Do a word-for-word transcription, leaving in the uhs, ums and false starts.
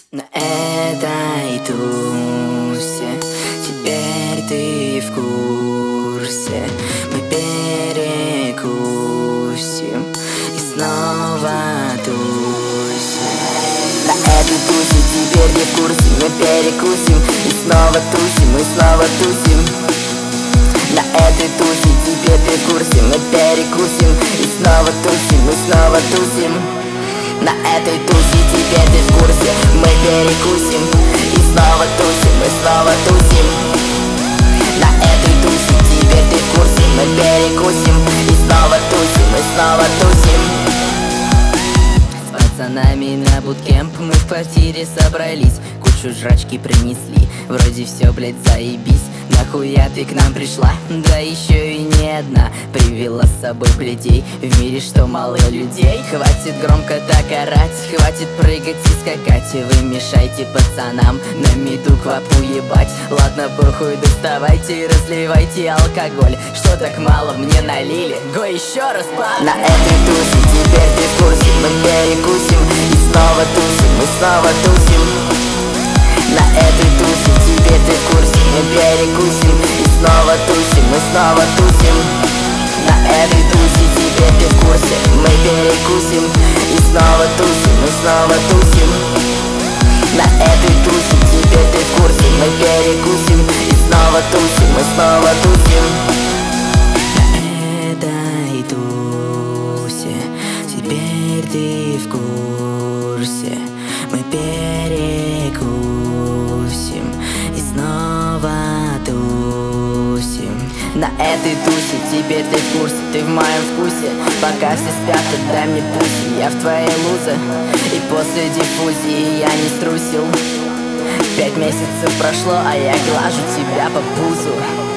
На этой тусе теперь ты в курсе. Мы перекусим и снова тусим. На этой тусе теперь ты в курсе. Мы перекусим и снова тусим, и снова тусим. На этой тусе теперь ты в курсе. Мы перекусим и снова тусим, и снова тусим. На этой тусе теперь ты в курсе. Мы перекусим и снова тусим, и снова тусим. На этой тусе теперь ты в курсе. Мы перекусим и снова тусим, и снова тусим. С пацанами на буткемп мы в квартире собрались. Кучу жрачки принесли, вроде все, блять, заебись. Нахуя ты к нам пришла? Да еще и не одна. Привела с собой плетей в мире, что мало людей. Хватит громко так орать, хватит прыгать и скакать. Вы мешайте пацанам на меду квапу ебать. Ладно, похуй, доставайте и разливайте алкоголь. Что так мало мне налили? Го еще раз, пап! На этой тусе теперь ты в курсе. Мы перекусим и снова тусим, мы снова тусим. На этой тусе теперь ты в курсе. Мы перекусим и снова тусим, мы снова тусим. На этой тусе теперь ты в курсе. Мы перекусим и снова тусим, мы снова тусим. На этой тусе теперь ты в курсе. Мы перекусим и снова тусим, мы снова тусим. На этой тусе теперь ты в курсе. Мы перекусим и снова тусим. На этой тусе теперь ты в курсе. Ты в моем вкусе. Пока все спят, отдай мне пуси. Я в твоей лузе. И после диффузии я не струсил. Пять месяцев прошло, а я глажу тебя по пузу.